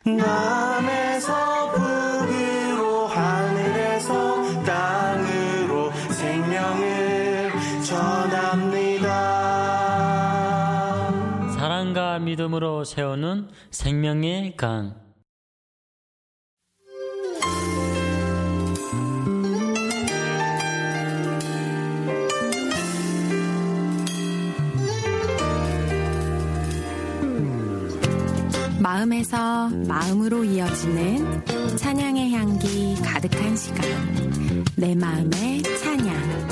남에서 북으로 하늘에서 땅으로 생명을 전합니다. 사랑과 믿음으로 세우는 생명의 강. 마음에서 마음으로 이어지는 찬양의 향기 가득한 시간, 내 마음의 찬양.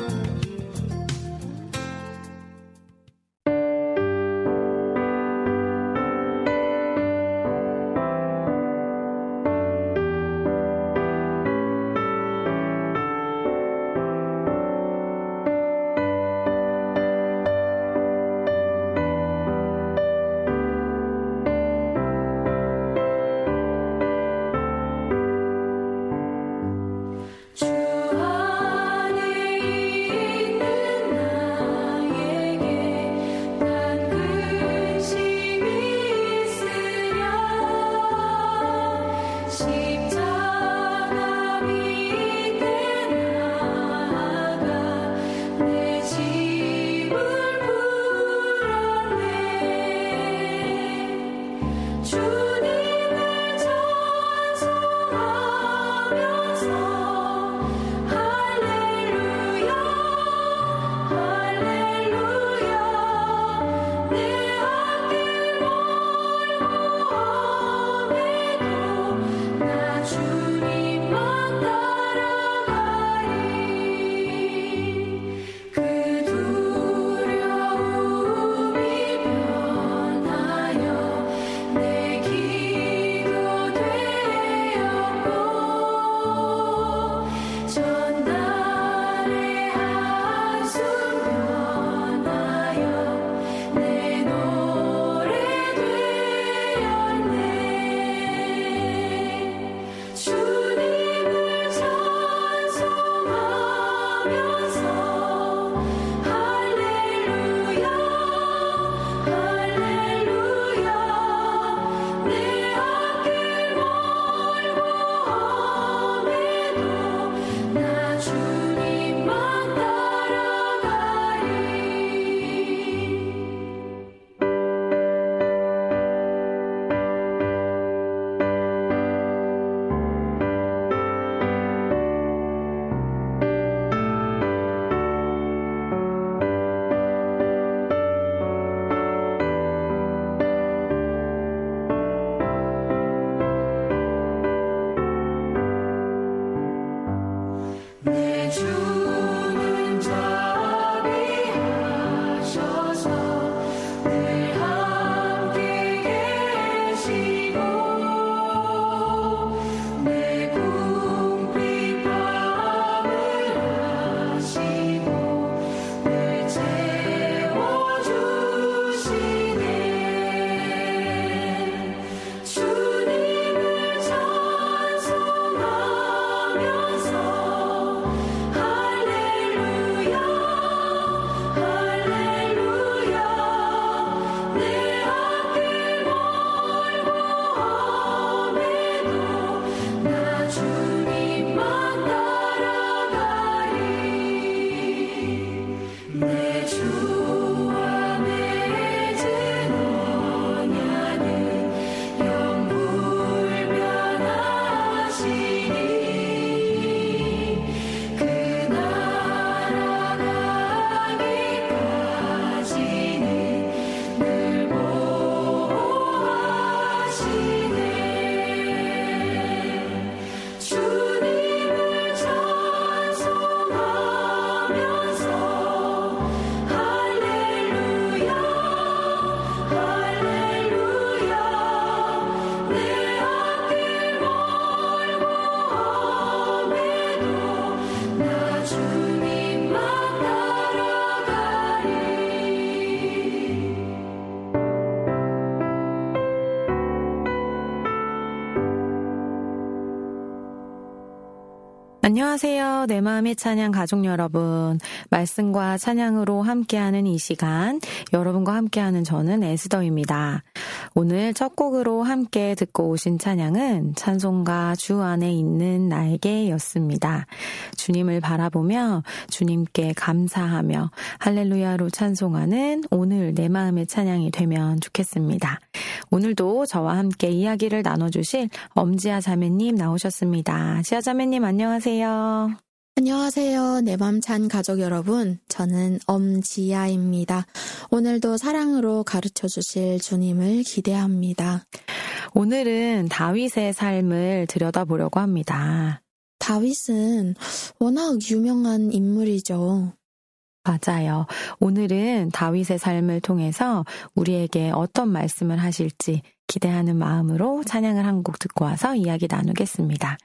안녕하세요. 내 마음의 찬양 가족 여러분. 말씀과 찬양으로 함께하는 이 시간, 여러분과 함께하는 저는 에스더입니다. 오늘 첫 곡으로 함께 듣고 오신 찬양은 찬송가 주 안에 있는 나에게였습니다. 주님을 바라보며 주님께 감사하며 할렐루야로 찬송하는 오늘 내 마음의 찬양이 되면 좋겠습니다. 오늘도 저와 함께 이야기를 나눠주실 엄지아 자매님 나오셨습니다. 지아 자매님 안녕하세요. 안녕하세요. 내 맘 찬 가족 여러분. 저는 엄지아입니다. 오늘도 사랑으로 가르쳐 주실 주님을 기대합니다. 오늘은 다윗의 삶을 들여다보려고 합니다. 다윗은 워낙 유명한 인물이죠. 맞아요. 오늘은 다윗의 삶을 통해서 우리에게 어떤 말씀을 하실지 기대하는 마음으로 찬양을 한 곡 듣고 와서 이야기 나누겠습니다.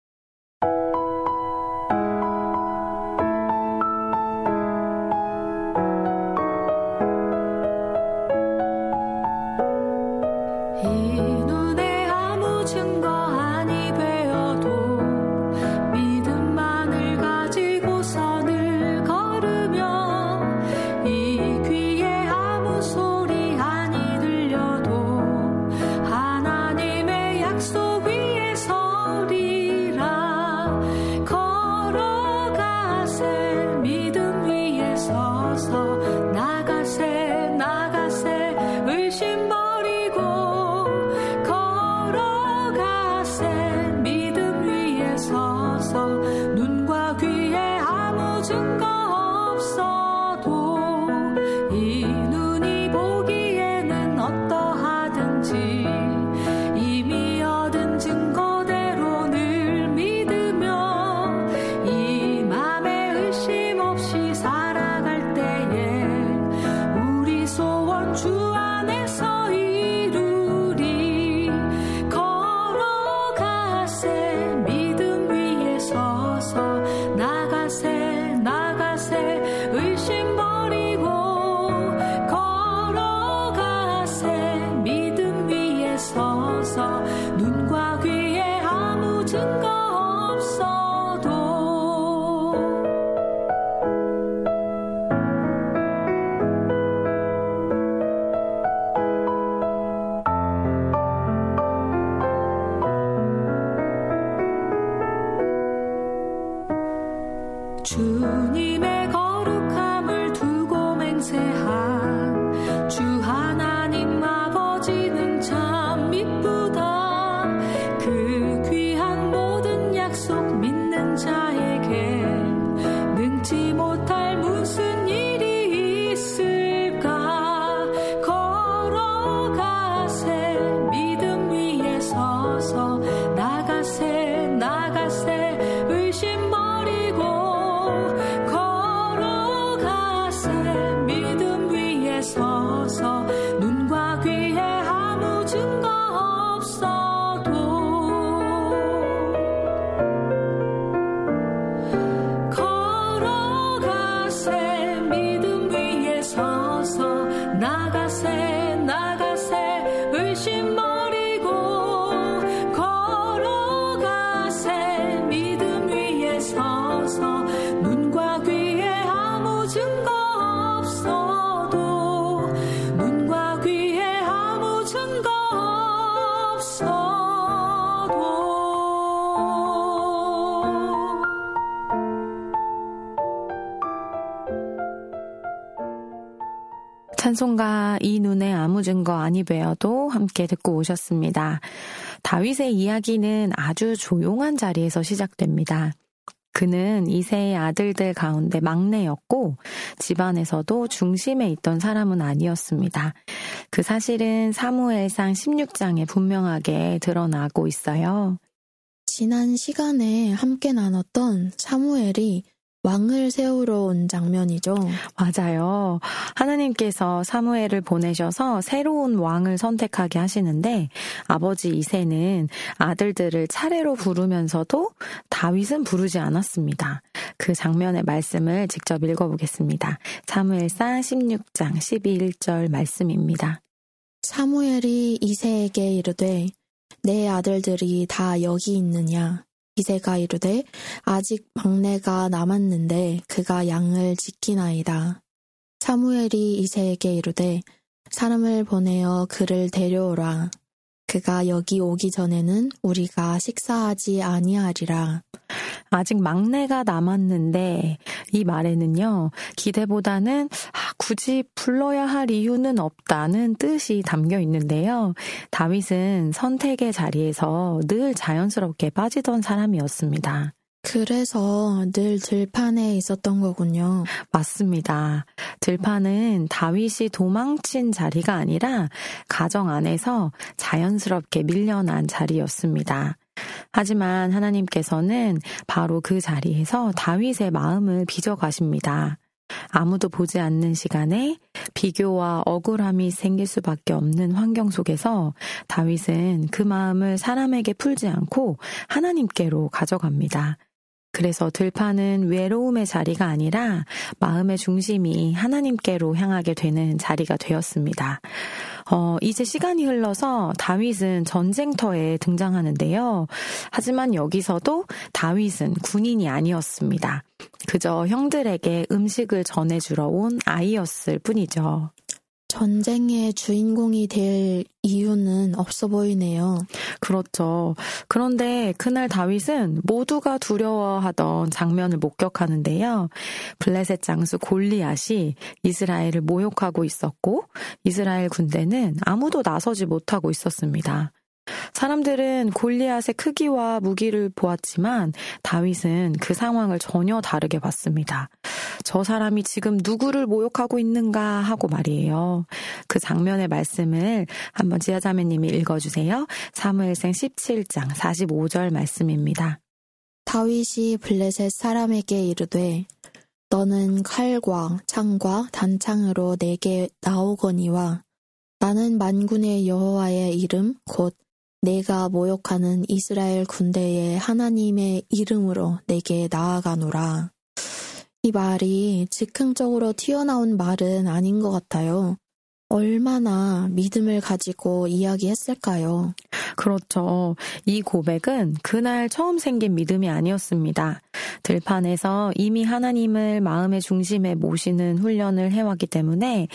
주님의 거룩함을 두고 맹세한 주 하나님 아버지는 참 미쁘다. 그 귀한 모든 약속 믿는 자에게 능치 못할 무슨 일이 있을까. 걸어가세 믿음 위에 서서 나가세 나가세 의심 버리고 서서 눈과 귀에 아무 증거 없어도 걸어가세 믿음 위에 서서 나가세 나가세 의심 버리고 걸어가세 믿음 위에 서서 눈과 귀에 아무 증거 찬송가 이 눈에 아무 증거 아니 베어도 함께 듣고 오셨습니다. 다윗의 이야기는 아주 조용한 자리에서 시작됩니다. 그는 이새의 아들들 가운데 막내였고 집안에서도 중심에 있던 사람은 아니었습니다. 그 사실은 사무엘상 16장에 분명하게 드러나고 있어요. 지난 시간에 함께 나눴던 사무엘이 왕을 세우러 온 장면이죠. 맞아요. 하나님께서 사무엘을 보내셔서 새로운 왕을 선택하게 하시는데 아버지 이새는 아들들을 차례로 부르면서도 다윗은 부르지 않았습니다. 그 장면의 말씀을 직접 읽어보겠습니다. 사무엘상 16장 11절 말씀입니다. 사무엘이 이새에게 이르되 내 아들들이 다 여기 있느냐? 이새가 이르되 아직 막내가 남았는데 그가 양을 지키나이다. 사무엘이 이새에게 이르되 사람을 보내어 그를 데려오라. 그가 여기 오기 전에는 우리가 식사하지 아니하리라. 아직 막내가 남았는데 이 말에는요, 기대보다는 굳이 불러야 할 이유는 없다는 뜻이 담겨 있는데요. 다윗은 선택의 자리에서 늘 자연스럽게 빠지던 사람이었습니다. 그래서 늘 들판에 있었던 거군요. 맞습니다. 들판은 다윗이 도망친 자리가 아니라 가정 안에서 자연스럽게 밀려난 자리였습니다. 하지만 하나님께서는 바로 그 자리에서 다윗의 마음을 빚어가십니다. 아무도 보지 않는 시간에 비교와 억울함이 생길 수밖에 없는 환경 속에서 다윗은 그 마음을 사람에게 풀지 않고 하나님께로 가져갑니다. 그래서 들판은 외로움의 자리가 아니라 마음의 중심이 하나님께로 향하게 되는 자리가 되었습니다. 이제 시간이 흘러서 다윗은 전쟁터에 등장하는데요. 하지만 여기서도 다윗은 군인이 아니었습니다. 그저 형들에게 음식을 전해주러 온 아이였을 뿐이죠. 전쟁의 주인공이 될 이유는 없어 보이네요. 그렇죠. 그런데 그날 다윗은 모두가 두려워하던 장면을 목격하는데요. 블레셋 장수 골리앗이 이스라엘을 모욕하고 있었고 이스라엘 군대는 아무도 나서지 못하고 있었습니다. 사람들은 골리앗의 크기와 무기를 보았지만 다윗은 그 상황을 전혀 다르게 봤습니다. 저 사람이 지금 누구를 모욕하고 있는가 하고 말이에요. 그 장면의 말씀을 한번 지하자매님이 읽어주세요. 사무엘상 17장 45절 말씀입니다. 다윗이 블레셋 사람에게 이르되 너는 칼과 창과 단창으로 내게 나오거니와 나는 만군의 여호와의 이름 곧 내가 모욕하는 이스라엘 군대의 하나님의 이름으로 내게 나아가노라. 이 말이 즉흥적으로 튀어나온 말은 아닌 것 같아요. 얼마나 믿음을 가지고 이야기했을까요? 그렇죠. 이 고백은 그날 처음 생긴 믿음이 아니었습니다. 들판에서 이미 하나님을 마음의 중심에 모시는 훈련을 해왔기 때문에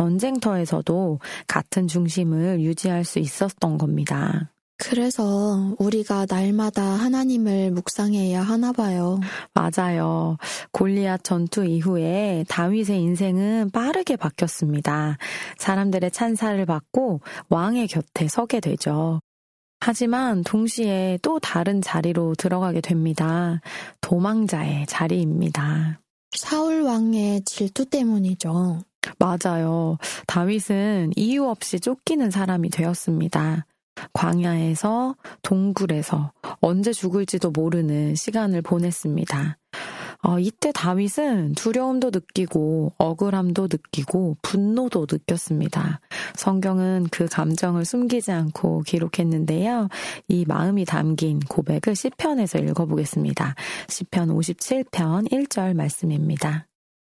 전쟁터에서도 같은 중심을 유지할 수 있었던 겁니다. 그래서 우리가 날마다 하나님을 묵상해야 하나 봐요. 맞아요. 골리앗 전투 이후에 다윗의 인생은 빠르게 바뀌었습니다. 사람들의 찬사를 받고 왕의 곁에 서게 되죠. 하지만 동시에 또 다른 자리로 들어가게 됩니다. 도망자의 자리입니다. 사울 왕의 질투 때문이죠. 맞아요. 다윗은 이유 없이 쫓기는 사람이 되었습니다. 광야에서 동굴에서 언제 죽을지도 모르는 시간을 보냈습니다. 이때 다윗은 두려움도 느끼고 억울함도 느끼고 분노도 느꼈습니다. 성경은 그 감정을 숨기지 않고 기록했는데요. 이 마음이 담긴 고백을 시편에서 읽어보겠습니다. 시편 57편 1절 말씀입니다.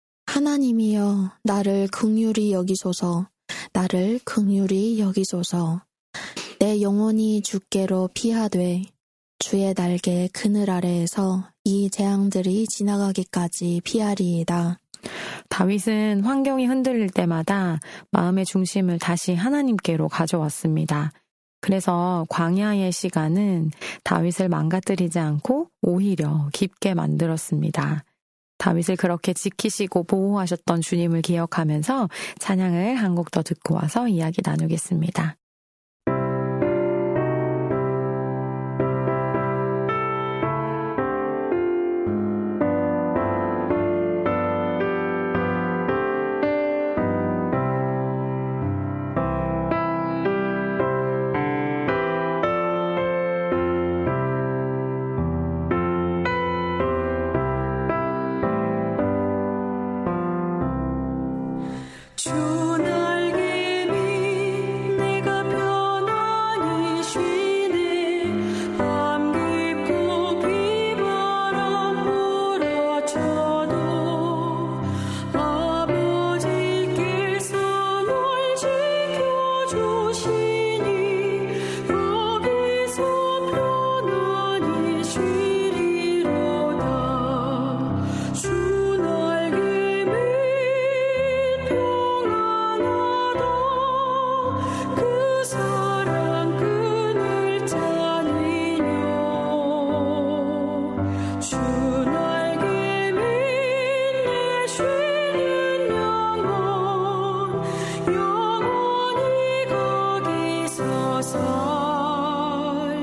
하나님이여 나를 긍휼히 여기소서 나를 긍휼히 여기소서 내 영혼이 주께로 피하되 주의 날개 그늘 아래에서 이 재앙들이 지나가기까지 피하리이다. 다윗은 환경이 흔들릴 때마다 마음의 중심을 다시 하나님께로 가져왔습니다. 그래서 광야의 시간은 다윗을 망가뜨리지 않고 오히려 깊게 만들었습니다. 다윗을 그렇게 지키시고 보호하셨던 주님을 기억하면서 찬양을 한 곡 더 듣고 와서 이야기 나누겠습니다. 주 날개미 내가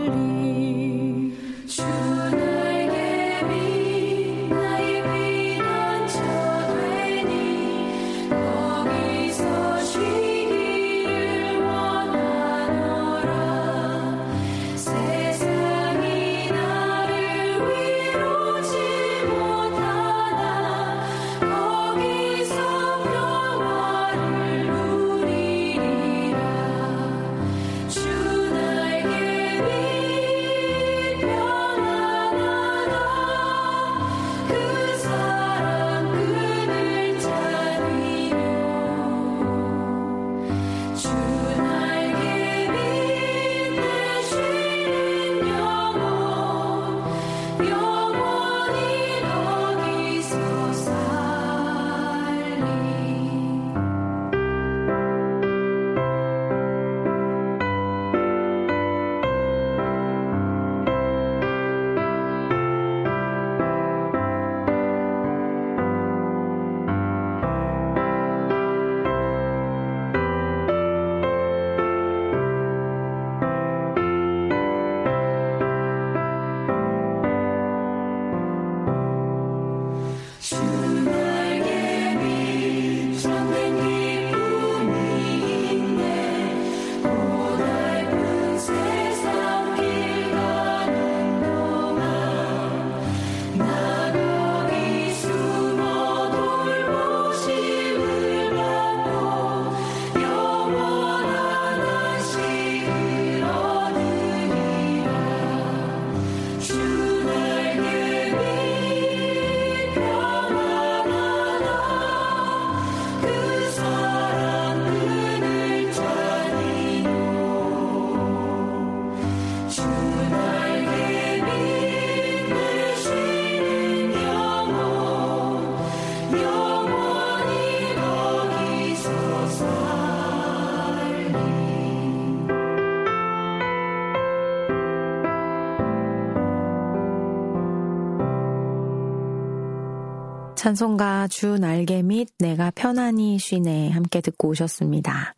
찬송가 주 날개 및 내가 편안히 쉬네 함께 듣고 오셨습니다.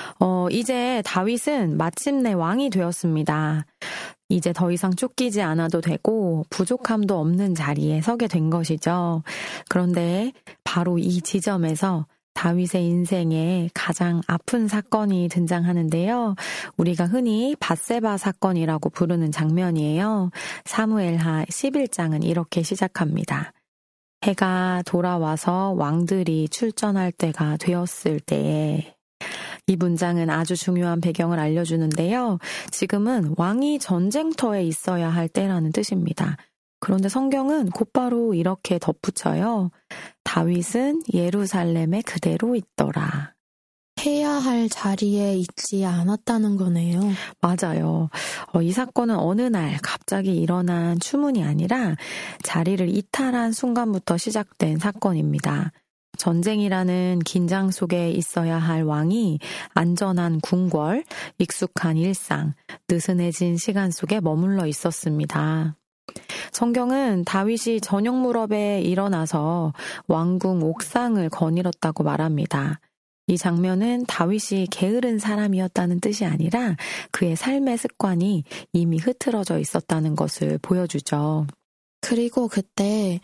이제 다윗은 마침내 왕이 되었습니다. 이제 더 이상 쫓기지 않아도 되고 부족함도 없는 자리에 서게 된 것이죠. 그런데 바로 이 지점에서 다윗의 인생에 가장 아픈 사건이 등장하는데요. 우리가 흔히 밧세바 사건이라고 부르는 장면이에요. 사무엘하 11장은 이렇게 시작합니다. 해가 돌아와서 왕들이 출전할 때가 되었을 때에. 이 문장은 아주 중요한 배경을 알려주는데요. 지금은 왕이 전쟁터에 있어야 할 때라는 뜻입니다. 그런데 성경은 곧바로 이렇게 덧붙여요. 다윗은 예루살렘에 그대로 있더라. 해야 할 자리에 있지 않았다는 거네요. 맞아요. 이 사건은 어느 날 갑자기 일어난 추문이 아니라 자리를 이탈한 순간부터 시작된 사건입니다. 전쟁이라는 긴장 속에 있어야 할 왕이 안전한 궁궐, 익숙한 일상, 느슨해진 시간 속에 머물러 있었습니다. 성경은 다윗이 저녁 무렵에 일어나서 왕궁 옥상을 거닐었다고 말합니다. 이 장면은 다윗이 게으른 사람이었다는 뜻이 아니라 그의 삶의 습관이 이미 흐트러져 있었다는 것을 보여주죠. 그리고 그때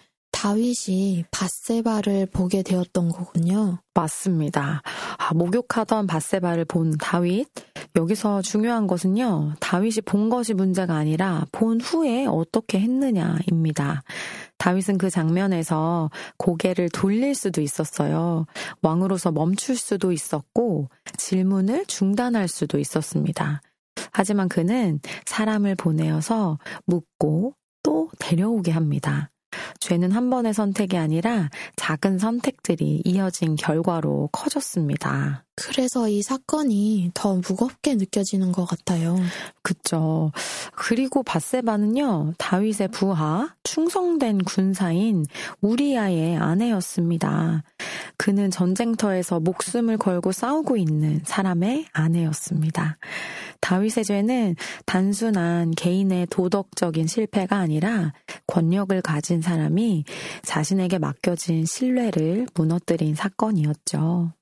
다윗이 밧세바를 보게 되었던 거군요. 맞습니다. 목욕하던 밧세바를 본 다윗. 여기서 중요한 것은요. 다윗이 본 것이 문제가 아니라 본 후에 어떻게 했느냐입니다. 다윗은 그 장면에서 고개를 돌릴 수도 있었어요. 왕으로서 멈출 수도 있었고 질문을 중단할 수도 있었습니다. 하지만 그는 사람을 보내어서 묻고 또 데려오게 합니다. 죄는 한 번의 선택이 아니라 작은 선택들이 이어진 결과로 커졌습니다. 그래서 이 사건이 더 무겁게 느껴지는 것 같아요. 그쵸. 그리고 밧세바는요, 다윗의 부하, 충성된 군사인 우리야의 아내였습니다. 그는 전쟁터에서 목숨을 걸고 싸우고 있는 사람의 아내였습니다. 다윗의 죄는 단순한 개인의 도덕적인 실패가 아니라 권력을 가진 사람이 자신에게 맡겨진 신뢰를 무너뜨린 사건이었죠.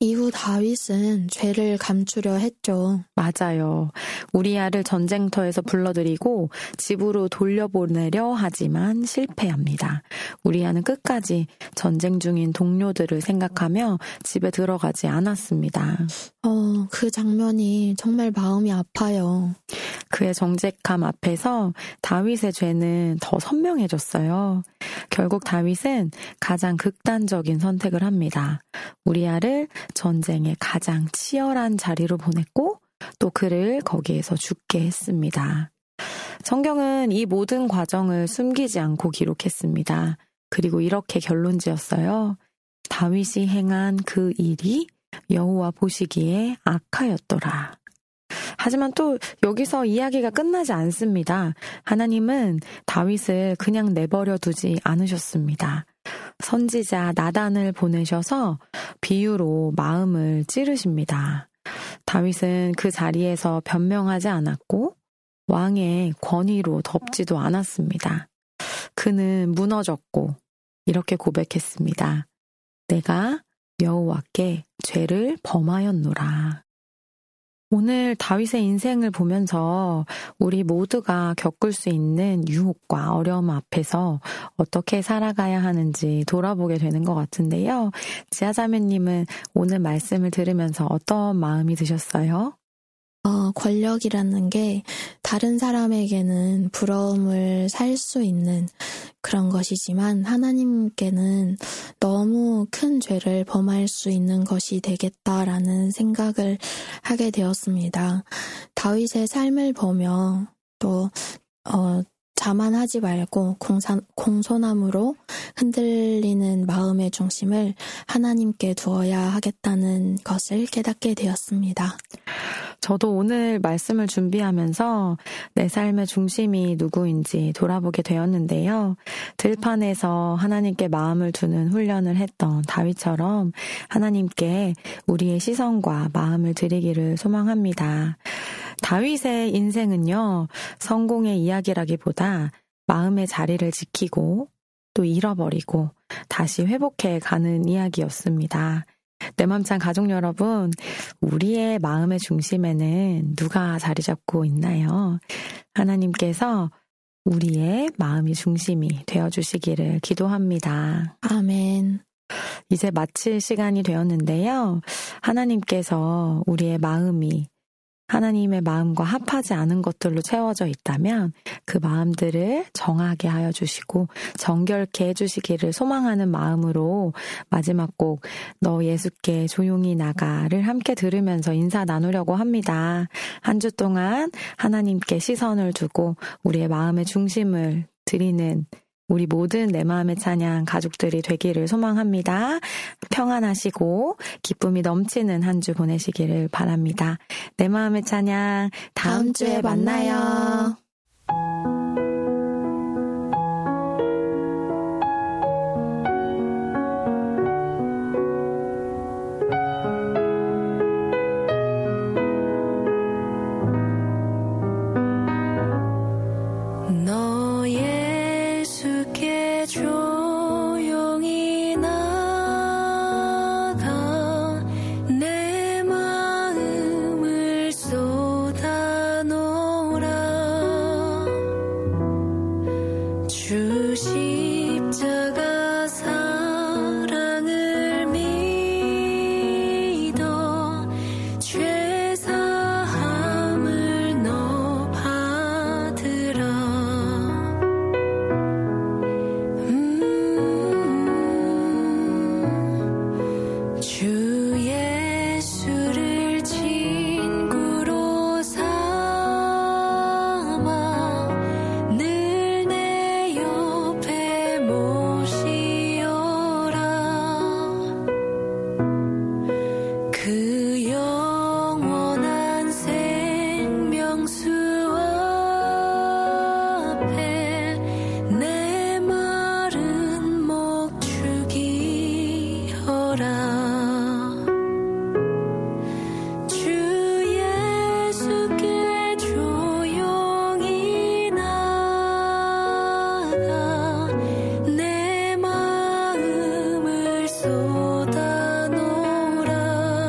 이후 다윗은 죄를 감추려 했죠. 맞아요. 우리아를 전쟁터에서 불러들이고 집으로 돌려보내려 하지만 실패합니다. 우리아는 끝까지 전쟁 중인 동료들을 생각하며 집에 들어가지 않았습니다. 그 장면이 정말 마음이 아파요. 그의 정직함 앞에서 다윗의 죄는 더 선명해졌어요. 결국 다윗은 가장 극단적인 선택을 합니다. 우리아를 전쟁의 가장 치열한 자리로 보냈고 또 그를 거기에서 죽게 했습니다. 성경은 이 모든 과정을 숨기지 않고 기록했습니다. 그리고 이렇게 결론지었어요. 다윗이 행한 그 일이 여호와 보시기에 악하였더라. 하지만 또 여기서 이야기가 끝나지 않습니다. 하나님은 다윗을 그냥 내버려 두지 않으셨습니다. 선지자 나단을 보내셔서 비유로 마음을 찌르십니다. 다윗은 그 자리에서 변명하지 않았고 왕의 권위로 덮지도 않았습니다. 그는 무너졌고 이렇게 고백했습니다. 내가 여호와께 죄를 범하였노라. 오늘 다윗의 인생을 보면서 우리 모두가 겪을 수 있는 유혹과 어려움 앞에서 어떻게 살아가야 하는지 돌아보게 되는 것 같은데요. 지아자매님은 오늘 말씀을 들으면서 어떤 마음이 드셨어요? 권력이라는 게 다른 사람에게는 부러움을 살 수 있는 그런 것이지만 하나님께는 너무 큰 죄를 범할 수 있는 것이 되겠다라는 생각을 하게 되었습니다. 다윗의 삶을 보며 또 자만하지 말고 공손함으로 흔들리는 마음의 중심을 하나님께 두어야 하겠다는 것을 깨닫게 되었습니다. 저도 오늘 말씀을 준비하면서 내 삶의 중심이 누구인지 돌아보게 되었는데요. 들판에서 하나님께 마음을 두는 훈련을 했던 다윗처럼 하나님께 우리의 시선과 마음을 드리기를 소망합니다. 다윗의 인생은요, 성공의 이야기라기보다 마음의 자리를 지키고 또 잃어버리고 다시 회복해 가는 이야기였습니다. 내 맘찬 가족 여러분, 우리의 마음의 중심에는 누가 자리 잡고 있나요? 하나님께서 우리의 마음이 중심이 되어주시기를 기도합니다. 아멘. 이제 마칠 시간이 되었는데요. 하나님께서 우리의 마음이 하나님의 마음과 합하지 않은 것들로 채워져 있다면 그 마음들을 정하게 하여 주시고 정결케 해주시기를 소망하는 마음으로 마지막 곡 너 예수께 조용히 나가를 함께 들으면서 인사 나누려고 합니다. 한 주 동안 하나님께 시선을 두고 우리의 마음의 중심을 드리는 우리 모든 내 마음의 찬양 가족들이 되기를 소망합니다. 평안하시고 기쁨이 넘치는 한 주 보내시기를 바랍니다. 내 마음의 찬양 다음 주에 만나요. 조용히 나가 내 마음을 쏟아놓으라. 주 십자가 사랑을 믿어 죄 사함을 너 받으라. 주 예수를 친구로 삼아 늘 내 옆에 모시어라. 그 영원한 생명수 앞에 내 마른 목 죽이어라. 내 마음을 쏟아놓으라.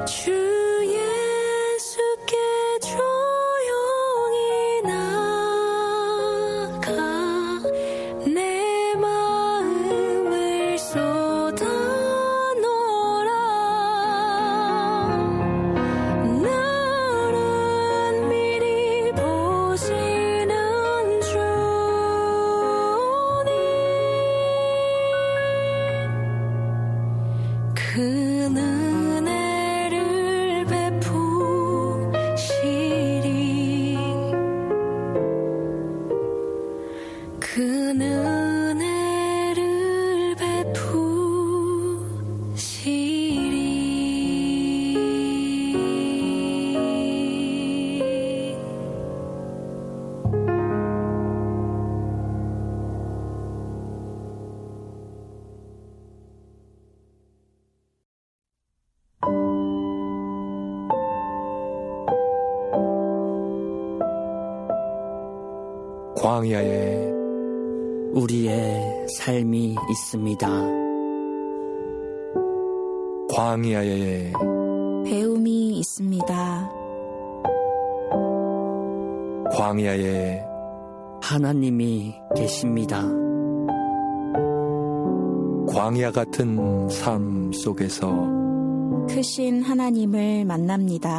주 예수께 조용히 나가 내 마음을 쏟아놓으라. 나는 미리 보시는 주님, 그 은혜를 베푸시리. 그 은혜를 베푸시리. 광야에 우리의 삶이 있습니다. 광야에 배움이 있습니다. 광야에 하나님이 계십니다. 광야 같은 삶 속에서 크신 하나님을 만납니다.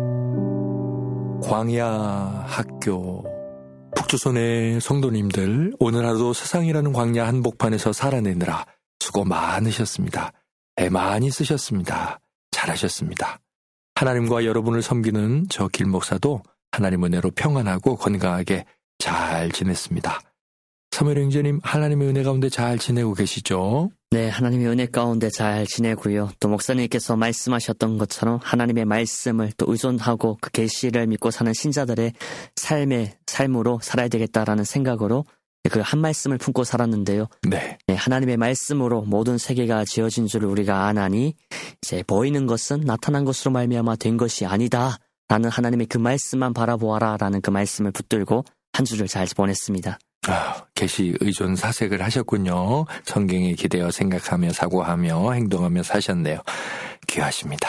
광야 학교 북조선의 성도님들, 오늘 하루도 세상이라는 광야 한복판에서 살아내느라 수고 많으셨습니다. 애 많이 쓰셨습니다. 잘하셨습니다. 하나님과 여러분을 섬기는 저 길목사도 하나님 은혜로 평안하고 건강하게 잘 지냈습니다. 사무엘 형제님, 하나님의 은혜 가운데 잘 지내고 계시죠? 네, 하나님의 은혜 가운데 잘 지내고요. 또 목사님께서 말씀하셨던 것처럼 하나님의 말씀을 또 의존하고 그 계시를 믿고 사는 신자들의 삶으로 살아야 되겠다라는 생각으로 그 한 말씀을 품고 살았는데요. 네. 네, 하나님의 말씀으로 모든 세계가 지어진 줄을 우리가 아나니 이제 보이는 것은 나타난 것으로 말미암아 된 것이 아니다 라는 하나님의 그 말씀만 바라보아라 라는 그 말씀을 붙들고 한 주를 잘 보냈습니다. 계시 의존 사색을 하셨군요. 성경에 기대어 생각하며 사고하며 행동하며 사셨네요. 귀하십니다.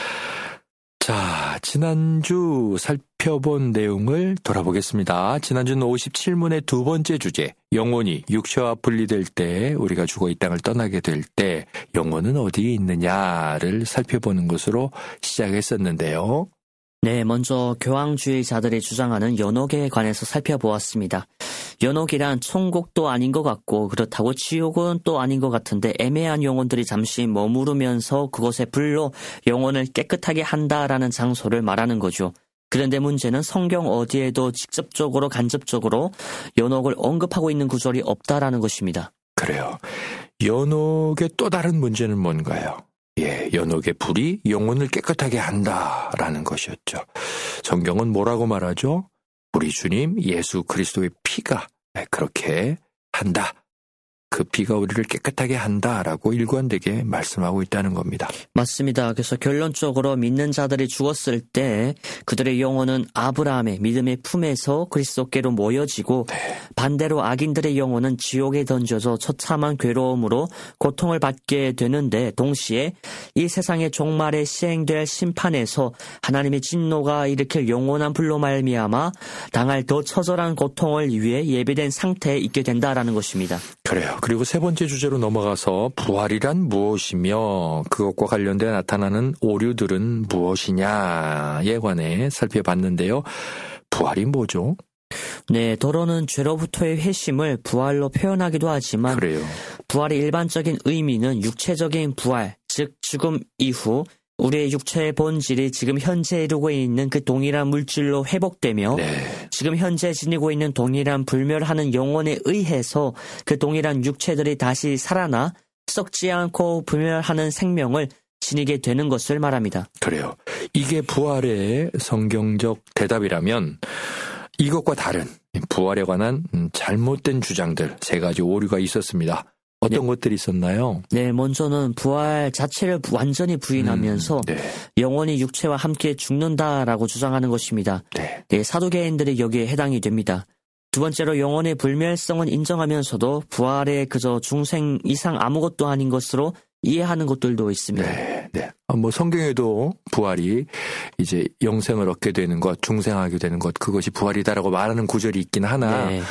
자, 지난주 살펴본 내용을 돌아보겠습니다. 지난주는 57문의 두 번째 주제, 영혼이 육체와 분리될 때, 우리가 죽어 이 땅을 떠나게 될 때 영혼은 어디에 있느냐를 살펴보는 것으로 시작했었는데요. 네, 먼저 교황주의자들이 주장하는 연옥에 관해서 살펴보았습니다. 연옥이란 천국도 아닌 것 같고 그렇다고 지옥은 또 아닌 것 같은데 애매한 영혼들이 잠시 머무르면서 그곳에 불로 영혼을 깨끗하게 한다라는 장소를 말하는 거죠. 그런데 문제는 성경 어디에도 직접적으로 간접적으로 연옥을 언급하고 있는 구절이 없다라는 것입니다. 그래요. 연옥의 또 다른 문제는 뭔가요? 연옥의 불이 영혼을 깨끗하게 한다라는 것이었죠. 성경은 뭐라고 말하죠? 우리 주님 예수 그리스도의 피가 그렇게 한다. 그 피가 우리를 깨끗하게 한다라고 일관되게 말씀하고 있다는 겁니다. 맞습니다. 그래서 결론적으로 믿는 자들이 죽었을 때 그들의 영혼은 아브라함의 믿음의 품에서 그리스도께로 모여지고 반대로 악인들의 영혼은 지옥에 던져져 처참한 괴로움으로 고통을 받게 되는데 동시에 이 세상의 종말에 시행될 심판에서 하나님의 진노가 일으킬 영원한 불로 말미암아 당할 더 처절한 고통을 위해 예비된 상태에 있게 된다라는 것입니다. 그래요. 그리고 세 번째 주제로 넘어가서 부활이란 무엇이며 그것과 관련되어 나타나는 오류들은 무엇이냐에 관해 살펴봤는데요. 부활이 뭐죠? 네, 더러는 죄로부터의 회심을 부활로 표현하기도 하지만 그래요. 부활의 일반적인 의미는 육체적인 부활, 즉 죽음 이후 우리의 육체의 본질이 지금 현재 이루고 있는 그 동일한 물질로 회복되며 지금 현재 지니고 있는 동일한 불멸하는 영혼에 의해서 그 동일한 육체들이 다시 살아나 썩지 않고 불멸하는 생명을 지니게 되는 것을 말합니다. 그래요. 이게 부활의 성경적 대답이라면 이것과 다른 부활에 관한 잘못된 주장들 세 가지 오류가 있었습니다. 어떤 것들이 있었나요? 네, 먼저는 부활 자체를 완전히 부인하면서 영혼이 육체와 함께 죽는다라고 주장하는 것입니다. 네, 사두개인들이 여기에 해당이 됩니다. 두 번째로 영혼의 불멸성은 인정하면서도 부활에 그저 중생 이상 아무것도 아닌 것으로 이해하는 것들도 있습니다. 네. 뭐 성경에도 부활이 이제 영생을 얻게 되는 것, 중생하게 되는 것, 그것이 부활이다라고 말하는 구절이 있긴 하나 네.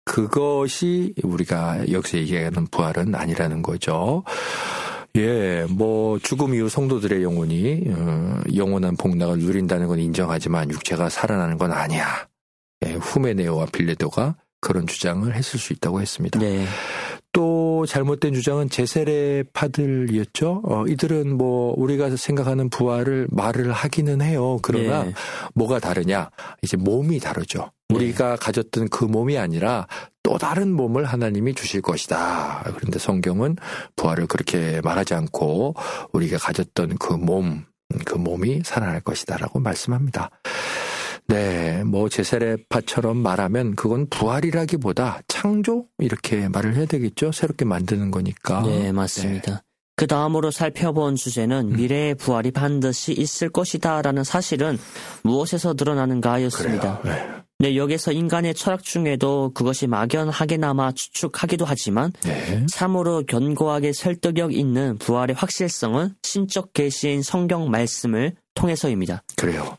그것이 우리가 여기서 얘기하는 부활은 아니라는 거죠. 예, 뭐 죽음 이후 성도들의 영혼이 영원한 복락을 누린다는 건 인정하지만 육체가 살아나는 건 아니야. 예, 후메네오와 빌레도가 그런 주장을 했을 수 있다고 했습니다. 네. 또 잘못된 주장은 제세례파들이었죠. 이들은 뭐 우리가 생각하는 부활을 말을 하기는 해요. 그러나 네. 뭐가 다르냐? 이제 몸이 다르죠. 우리가 가졌던 그 몸이 아니라 또 다른 몸을 하나님이 주실 것이다. 그런데 성경은 부활을 그렇게 말하지 않고 우리가 가졌던 그 몸이 살아날 것이다라고 말씀합니다. 네, 뭐 제세례파처럼 말하면 그건 부활이라기보다 창조 이렇게 말을 해야 되겠죠. 새롭게 만드는 거니까. 네, 맞습니다. 네. 그 다음으로 살펴본 주제는 미래의 부활이 반드시 있을 것이다라는 사실은 무엇에서 드러나는가였습니다. 그래요. 네, 여기서 인간의 철학 중에도 그것이 막연하게나마 추측하기도 하지만 네. 참으로 견고하게 설득력 있는 부활의 확실성은 신적 계시인 성경 말씀을 통해서입니다. 그래요.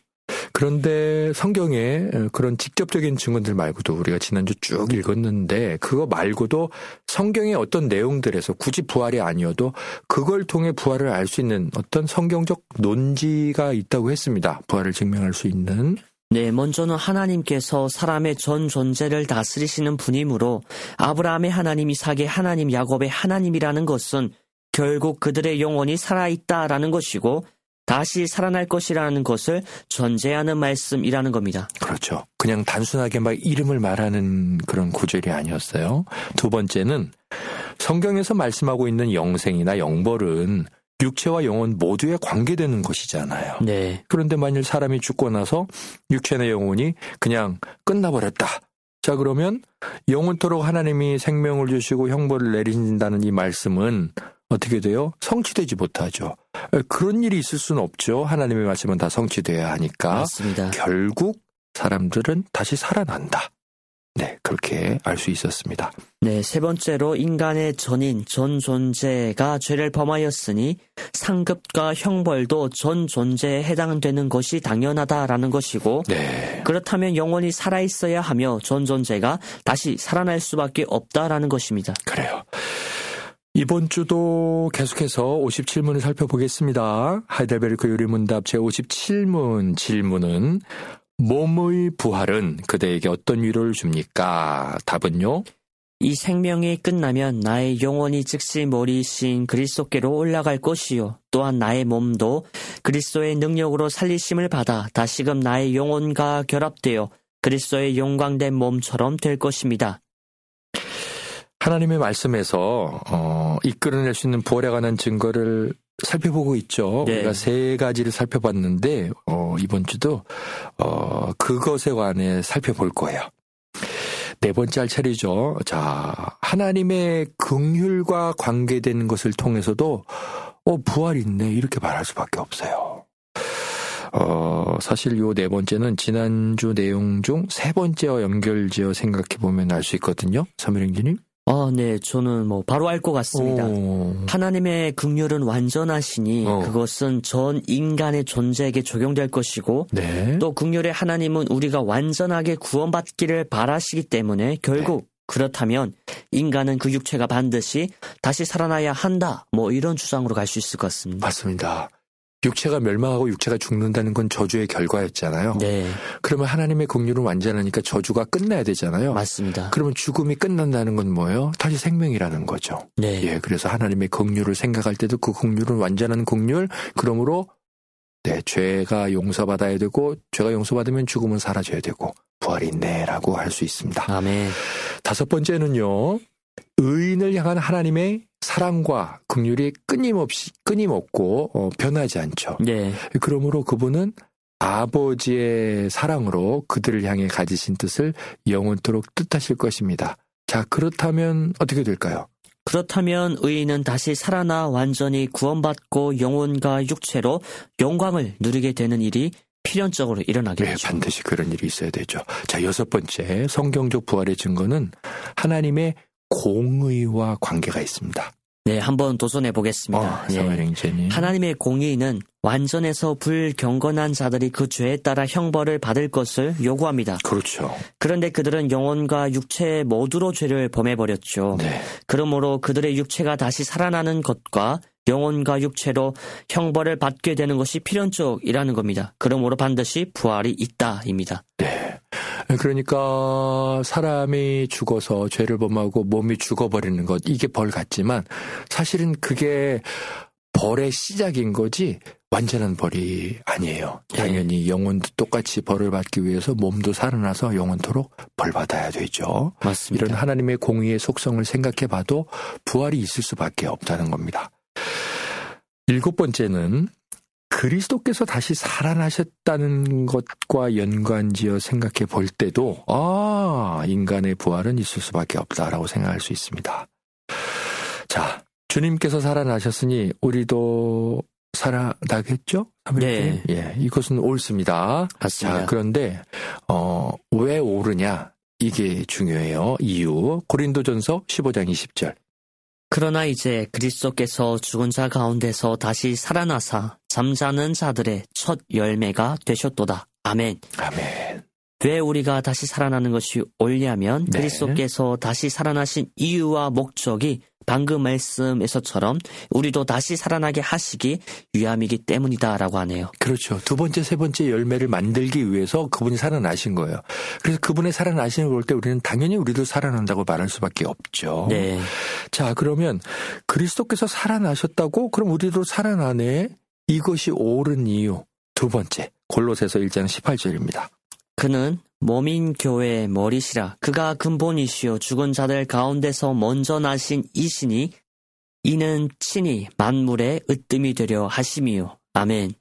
그런데 성경에 그런 직접적인 증언들 말고도 우리가 지난주 쭉 읽었는데 그거 말고도 성경의 어떤 내용들에서 굳이 부활이 아니어도 그걸 통해 부활을 알 수 있는 어떤 성경적 논지가 있다고 했습니다. 부활을 증명할 수 있는. 네, 먼저는 하나님께서 사람의 전 존재를 다스리시는 분이므로 아브라함의 하나님, 이삭의 하나님, 야곱의 하나님이라는 것은 결국 그들의 영혼이 살아있다라는 것이고 다시 살아날 것이라는 것을 전제하는 말씀이라는 겁니다. 그렇죠. 그냥 단순하게 막 이름을 말하는 그런 구절이 아니었어요. 두 번째는 성경에서 말씀하고 있는 영생이나 영벌은 육체와 영혼 모두에 관계되는 것이잖아요. 네. 그런데 만일 사람이 죽고 나서 육체나 영혼이 그냥 끝나버렸다. 자, 그러면 영원토록 하나님이 생명을 주시고 형벌을 내린다는 이 말씀은 어떻게 돼요? 성취되지 못하죠. 그런 일이 있을 수는 없죠. 하나님의 말씀은 다 성취되어야 하니까. 맞습니다. 결국 사람들은 다시 살아난다. 네, 그렇게 알 수 있었습니다. 네, 세 번째로 인간의 전인, 전 존재가 죄를 범하였으니 상급과 형벌도 전 존재에 해당되는 것이 당연하다라는 것이고 네. 그렇다면 영원히 살아있어야 하며 전 존재가 다시 살아날 수밖에 없다라는 것입니다. 그래요. 이번 주도 계속해서 57문을 살펴보겠습니다. 하이델베르크 요리문답 제57문 질문은 몸의 부활은 그대에게 어떤 위로를 줍니까? 답은요? 이 생명이 끝나면 나의 영혼이 즉시 머리이신 그리스도께로 올라갈 것이요. 또한 나의 몸도 그리스도의 능력으로 살리심을 받아 다시금 나의 영혼과 결합되어 그리스도의 영광된 몸처럼 될 것입니다. 하나님의 말씀에서 이끌어낼 수 있는 부활에 관한 증거를 살펴보고 있죠. 네. 우리가 세 가지를 살펴봤는데 이번 주도 그것에 관해 살펴볼 거예요. 네 번째 할 차례죠. 자, 하나님의 긍휼과 관계된 것을 통해서도 부활이 있네 이렇게 말할 수밖에 없어요. 사실 요 네 번째는 지난주 내용 중 세 번째와 연결지어 생각해보면 알 수 있거든요. 사무엘형제님. 네, 저는 바로 알 것 같습니다. 하나님의 긍휼은 완전하시니 그것은 전 인간의 존재에게 적용될 것이고 네. 또 긍휼의 하나님은 우리가 완전하게 구원받기를 바라시기 때문에 결국 그렇다면 인간은 그 육체가 반드시 다시 살아나야 한다. 이런 주장으로 갈 수 있을 것 같습니다. 맞습니다. 육체가 멸망하고 육체가 죽는다는 건 저주의 결과였잖아요. 네. 그러면 하나님의 긍휼은 완전하니까 저주가 끝나야 되잖아요. 맞습니다. 그러면 죽음이 끝난다는 건 뭐예요? 다시 생명이라는 거죠. 네. 예, 그래서 하나님의 긍휼을 생각할 때도 그 긍휼은 완전한 긍휼. 그러므로 죄가 용서받아야 되고 죄가 용서받으면 죽음은 사라져야 되고 부활이 있네라고 할 수 있습니다. 아멘. 다섯 번째는요. 의인을 향한 하나님의 사랑과 긍휼이 끊임없고 변하지 않죠. 네. 그러므로 그분은 아버지의 사랑으로 그들을 향해 가지신 뜻을 영원토록 뜻하실 것입니다. 자, 그렇다면 어떻게 될까요? 그렇다면 의인은 다시 살아나 완전히 구원받고 영혼과 육체로 영광을 누리게 되는 일이 필연적으로 일어나겠죠. 네, 반드시 그런 일이 있어야 되죠. 자, 여섯 번째 성경적 부활의 증거는 하나님의 공의와 관계가 있습니다. 네, 한번 도전해 보겠습니다. 사마리행제님. 하나님의 공의는 완전해서 불경건한 자들이 그 죄에 따라 형벌을 받을 것을 요구합니다. 그렇죠. 그런데 그들은 영혼과 육체 모두로 죄를 범해버렸죠. 네. 그러므로 그들의 육체가 다시 살아나는 것과 영혼과 육체로 형벌을 받게 되는 것이 필연적이라는 겁니다. 그러므로 반드시 부활이 있다입니다. 네. 그러니까 사람이 죽어서 죄를 범하고 몸이 죽어버리는 것, 이게 벌 같지만 사실은 그게 벌의 시작인 거지 완전한 벌이 아니에요. 당연히 영혼도 똑같이 벌을 받기 위해서 몸도 살아나서 영원토록 벌 받아야 되죠. 맞습니다. 이런 하나님의 공의의 속성을 생각해 봐도 부활이 있을 수밖에 없다는 겁니다. 7번째는 그리스도께서 다시 살아나셨다는 것과 연관지어 생각해 볼 때도 인간의 부활은 있을 수밖에 없다라고 생각할 수 있습니다. 자, 주님께서 살아나셨으니 우리도 살아나겠죠? 네. 예, 이것은 옳습니다. 맞습니다. 자, 그런데 왜 옳으냐? 이게 중요해요. 이유. 고린도전서 15장 20절. 그러나 이제 그리스도께서 죽은 자 가운데서 다시 살아나사 잠자는 자들의 첫 열매가 되셨도다. 아멘. 아멘. 왜 우리가 다시 살아나는 것이 옳냐면 네. 그리스도께서 다시 살아나신 이유와 목적이 방금 말씀에서처럼 우리도 다시 살아나게 하시기 위함이기 때문이다라고 하네요. 그렇죠. 두 번째, 세 번째 열매를 만들기 위해서 그분이 살아나신 거예요. 그래서 그분의 살아나시는 걸 볼 때 우리는 당연히 우리도 살아난다고 말할 수밖에 없죠. 네. 자, 그러면 그리스도께서 살아나셨다고? 그럼 우리도 살아나네? 이것이 옳은 이유. 두 번째, 골로새서 1장 18절입니다. 그는 몸인 교회의 머리시라. 그가 근본이시요 죽은 자들 가운데서 먼저 나신 이시니 이는 친히 만물의 으뜸이 되려 하심이요. 아멘.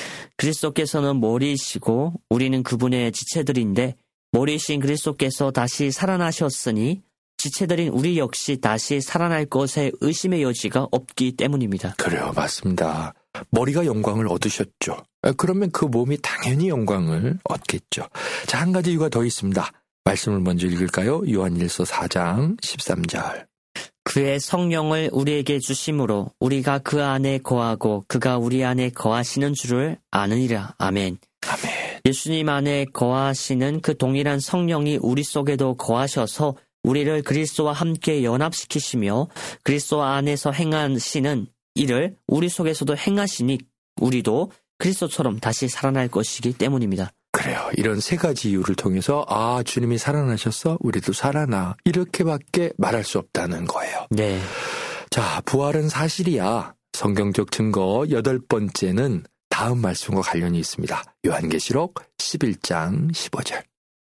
그리스도께서는 머리이시고 우리는 그분의 지체들인데 머리이신 그리스도께서 다시 살아나셨으니 지체들인 우리 역시 다시 살아날 것에 의심의 여지가 없기 때문입니다. 그래요. 맞습니다. 머리가 영광을 얻으셨죠. 그러면 그 몸이 당연히 영광을 얻겠죠. 자, 한 가지 이유가 더 있습니다. 말씀을 먼저 읽을까요? 요한일서 4장 13절. 그의 성령을 우리에게 주심으로 우리가 그 안에 거하고 그가 우리 안에 거하시는 줄을 아느니라. 아멘. 아멘. 예수님 안에 거하시는 그 동일한 성령이 우리 속에도 거하셔서 우리를 그리스도와 함께 연합시키시며 그리스도 안에서 행하시는 일을 우리 속에서도 행하시니 우리도 그리스도처럼 다시 살아날 것이기 때문입니다. 그래요. 이런 세 가지 이유를 통해서 주님이 살아나셨어? 우리도 살아나. 이렇게밖에 말할 수 없다는 거예요. 네. 자, 부활은 사실이야. 성경적 증거 8번째는 다음 말씀과 관련이 있습니다. 요한계시록 11장 15절.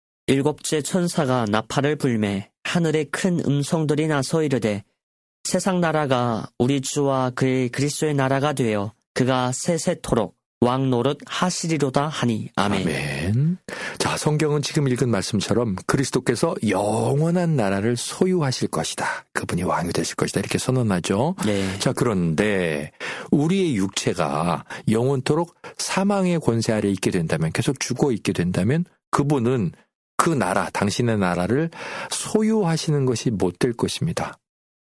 7째 천사가 나팔을 불매 하늘에 큰 음성들이 나서 이르되 세상 나라가 우리 주와 그의 그리스도의 나라가 되어 그가 세세토록 왕 노릇 하시리로다 하니. 아멘. 아멘. 자, 성경은 지금 읽은 말씀처럼 그리스도께서 영원한 나라를 소유하실 것이다. 그분이 왕이 되실 것이다. 이렇게 선언하죠. 네. 자, 그런데 우리의 육체가 영원토록 사망의 권세 아래 있게 된다면, 계속 죽어 있게 된다면 그분은 그 나라, 당신의 나라를 소유하시는 것이 못 될 것입니다.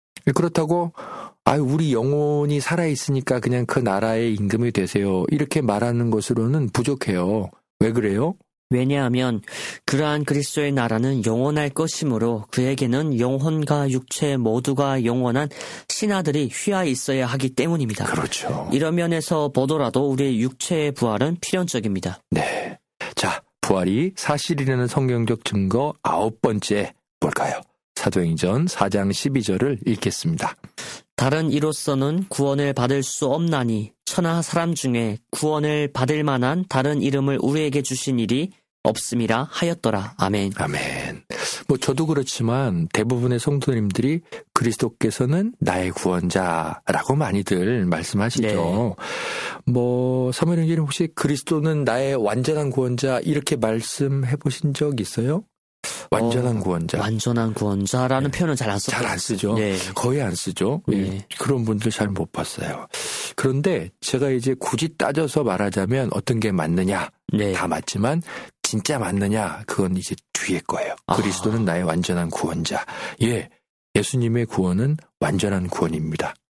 그렇다고 우리 영혼이 살아있으니까 그냥 그 나라의 임금이 되세요. 이렇게 말하는 것으로는 부족해요. 왜 그래요? 왜냐하면 그러한 그리스도의 나라는 영원할 것이므로 그에게는 영혼과 육체 모두가 영원한 신하들이 휘하 있어야 하기 때문입니다. 그렇죠. 이런 면에서 보더라도 우리의 육체의 부활은 필연적입니다. 네. 자, 부활이 사실이라는 성경적 증거 9번째 뭘까요? 사도행전 4장 12절을 읽겠습니다. 다른 이로서는 구원을 받을 수 없나니 천하 사람 중에 구원을 받을 만한 다른 이름을 우리에게 주신 일이 없음이라 하였더라. 아멘. 아멘. 저도 그렇지만 대부분의 성도님들이 그리스도께서는 나의 구원자라고 많이들 말씀하시죠. 네. 사무엘님 혹시 그리스도는 나의 완전한 구원자 이렇게 말씀해 보신 적 있어요? 완전한 구원자. 완전한 구원자라는 표현은 잘 안 잘 안 쓰죠. 네. 거의 안 쓰죠. 네. 그런 분들 잘 못 봤어요. 그런데 제가 이제 굳이 따져서 말하자면 어떤 게 맞느냐. 네. 다 맞지만 진짜 맞느냐. 그건 이제 뒤에 거예요. 그리스도는 나의 완전한 구원자. 예수님의 구원은 완전한 구원입니다.